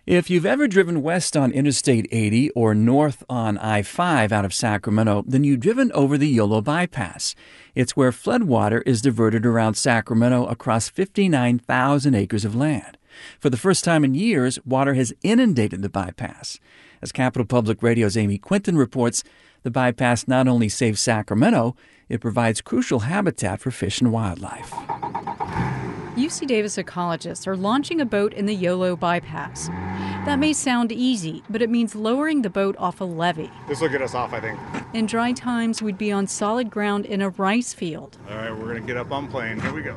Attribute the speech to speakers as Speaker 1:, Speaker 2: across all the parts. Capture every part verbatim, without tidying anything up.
Speaker 1: If you've ever driven west on Interstate eighty or north on I five out of Sacramento, then you've driven over the Yolo Bypass. It's where floodwater is diverted around Sacramento across fifty-nine thousand acres of land. For the first time in years, water has inundated the bypass. As Capital Public Radio's Amy Quinton reports, the bypass not only saves Sacramento, it provides crucial habitat for fish and wildlife.
Speaker 2: U C Davis ecologists are launching a boat in the Yolo Bypass. That may sound easy, but it means lowering the boat off a levee.
Speaker 3: This will get us off, I think.
Speaker 2: In dry times, we'd be on solid ground in a rice field.
Speaker 3: All right, we're going to get up on plane. Here we go.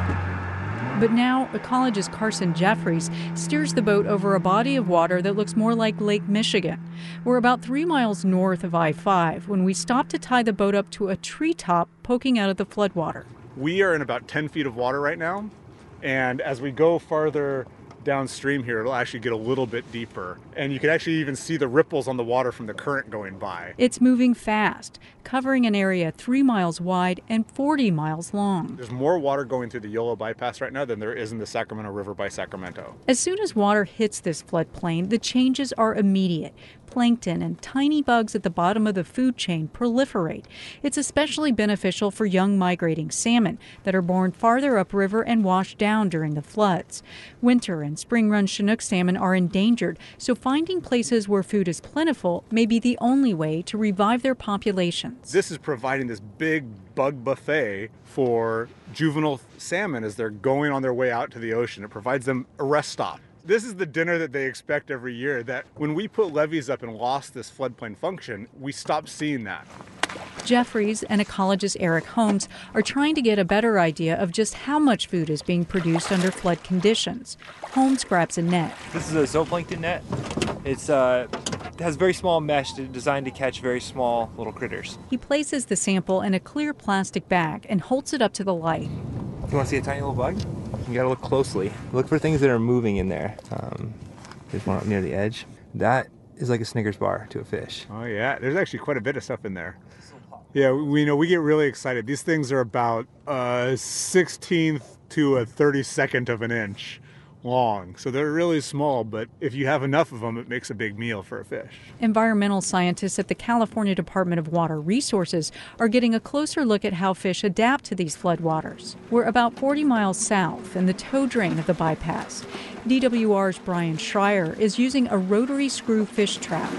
Speaker 2: But now, ecologist Carson Jeffries steers the boat over a body of water that looks more like Lake Michigan. We're about three miles north of I five when we stop to tie the boat up to a treetop poking out of the floodwater.
Speaker 3: We are in about ten feet of water right now, and as we go farther downstream here, it'll actually get a little bit deeper. And you can actually even see the ripples on the water from the current going by.
Speaker 2: It's moving fast, covering an area three miles wide and forty miles long.
Speaker 3: There's more water going through the Yolo Bypass right now than there is in the Sacramento River by Sacramento.
Speaker 2: As soon as water hits this floodplain, the changes are immediate. Plankton and tiny bugs at the bottom of the food chain proliferate. It's especially beneficial for young migrating salmon that are born farther upriver and washed down during the floods. Winter and spring run Chinook salmon are endangered, so finding places where food is plentiful may be the only way to revive their populations.
Speaker 3: This is providing this big bug buffet for juvenile salmon as they're going on their way out to the ocean. It provides them a rest stop. This is the dinner that they expect every year, that when we put levees up and lost this floodplain function, we stopped seeing that.
Speaker 2: Jeffries and ecologist Eric Holmes are trying to get a better idea of just how much food is being produced under flood conditions. Holmes grabs a net.
Speaker 4: This is a zooplankton net. It's uh, it has very small mesh designed to catch very small little critters.
Speaker 2: He places the sample in a clear plastic bag and holds it up to the light.
Speaker 4: You want to see a tiny little bug? You gotta look closely. Look for things that are moving in there. Um, there's one up near the edge. That is like a Snickers bar to a fish.
Speaker 3: Oh yeah, there's actually quite a bit of stuff in there. Yeah, we you know we get really excited. These things are about a sixteenth to a thirty-second of an inch long, so they're really small, but if you have enough of them, it makes a big meal for a fish.
Speaker 2: Environmental scientists at the California Department of Water Resources are getting a closer look at how fish adapt to these floodwaters. We're about forty miles south in the tow drain of the bypass. D W R's Brian Schreier is using a rotary screw fish trap.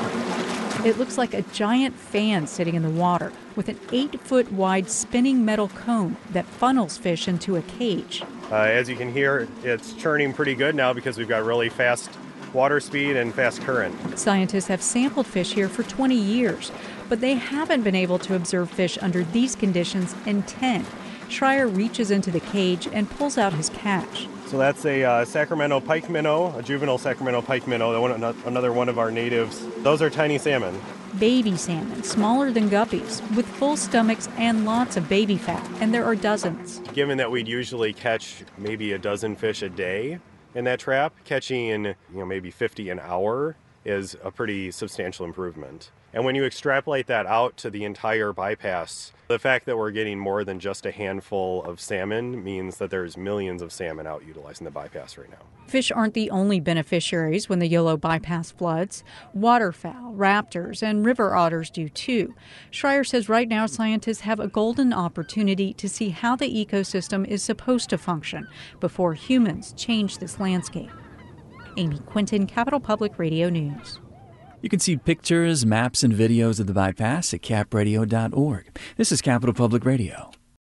Speaker 2: It looks like a giant fan sitting in the water with an eight-foot wide spinning metal cone that funnels fish into a cage.
Speaker 5: Uh, as you can hear, it's churning pretty good now because we've got really fast water speed and fast current.
Speaker 2: Scientists have sampled fish here for twenty years, but they haven't been able to observe fish under these conditions in ten. Schreier reaches into the cage and pulls out his catch.
Speaker 5: So that's a uh, Sacramento pike minnow, a juvenile Sacramento pike minnow, one, another one of our natives. Those are tiny salmon.
Speaker 2: Baby salmon, smaller than guppies, with full stomachs and lots of baby fat, and there are dozens.
Speaker 5: Given that we'd usually catch maybe a dozen fish a day in that trap, catching you know maybe fifty an hour is a pretty substantial improvement. And when you extrapolate that out to the entire bypass, the fact that we're getting more than just a handful of salmon means that there's millions of salmon out utilizing the bypass right now.
Speaker 2: Fish aren't the only beneficiaries when the Yolo Bypass floods. Waterfowl, raptors, and river otters do too. Schreier says right now scientists have a golden opportunity to see how the ecosystem is supposed to function before humans change this landscape. Amy Quinton, Capital Public Radio News.
Speaker 1: You can see pictures, maps, and videos of the bypass at cap radio dot org. This is Capital Public Radio.